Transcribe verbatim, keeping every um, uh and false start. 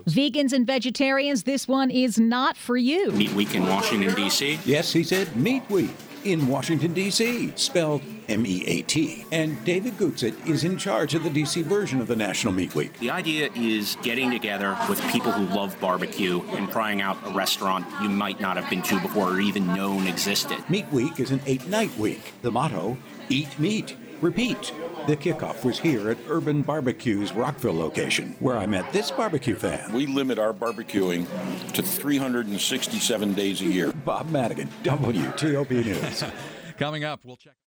Vegans and vegetarians, this one is not for you. Meat Week in Washington, D C Yes, he said Meat Week in Washington, D C, spelled M E A T. And David Gutzit is in charge of the D C version of the National Meat Week. The idea is getting together with people who love barbecue and trying out a restaurant you might not have been to before or even known existed. Meat Week is an eight-night week. The motto, eat meat, repeat. The kickoff was here at Urban Barbecue's Rockville location, where I met this barbecue fan. We limit our barbecuing to three hundred sixty-seven days a year. Bob Madigan, W T O P News. Coming up, we'll check.